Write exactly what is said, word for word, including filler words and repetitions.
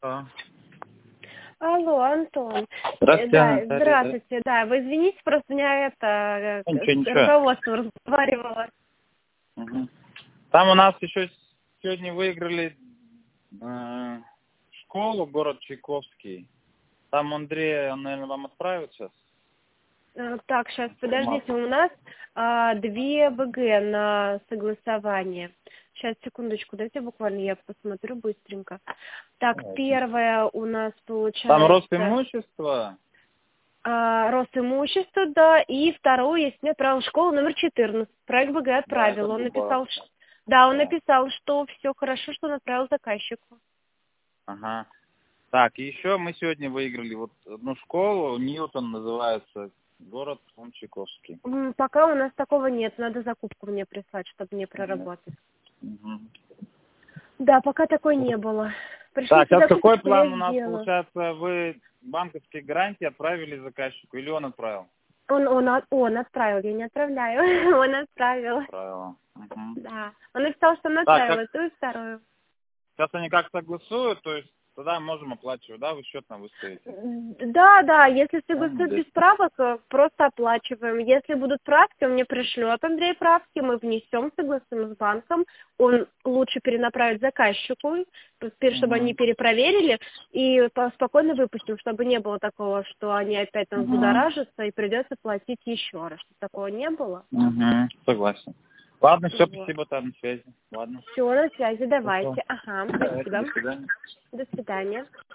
А. Алло, Антон. Здравствуйте, Да, Наталья, здравствуйте, да. Вы извините, просто у меня это да? Ничего, ничего. руководство разговаривало. Угу. Там у нас еще сегодня выиграли э, школу, город Чайковский. Там Андрей, он, наверное, вам отправит сейчас. А, Так, сейчас, подождите, у нас а, две БГ на согласование. Сейчас, секундочку, дайте буквально я посмотрю быстренько. Так, Давайте. первое у нас получается... Там рост имущества. А, рост имущества, да, и второе, если не отправил школу номер четырнадцать. Проект БГ Да, отправил. это Он Дубас. написал, ш- да, он Да. написал, что все хорошо, что он отправил заказчику. Ага. Так, и еще мы сегодня выиграли вот одну школу, Ньютон называется, город он Чайковский. М, Пока у нас такого нет, надо закупку мне прислать, чтобы мне проработать. Угу. Да, пока такой не было. Так, Пришлите сейчас закупку, какой я план у нас сделаю. получается? Вы банковские гарантии отправили заказчику или он отправил? Он, он, от- он отправил, я не отправляю. Он отправил. Отправил. Угу. Да. Он написал, что он Так, отправил как и ту, и вторую. сейчас они как согласуют, то есть тогда можем оплачивать, да, вы счет нам выставите. Да, да, если Правильно, согласуют без здесь. правок, э, просто оплачиваем. Если будут правки, он мне пришлет Андрей правки, мы внесем, согласуем с банком. Он лучше перенаправит заказчику, теперь, чтобы они Угу. перепроверили, и по- спокойно выпустим, чтобы не было такого, что они опять там Угу. взбудоражатся и придется платить еще раз. Чтобы такого не было. Угу. Согласен. Ладно, все, Вот. спасибо, там на связи. Ладно. Все, на связи, Хорошо. давайте. Ага, Давайте, спасибо. до свидания. До свидания.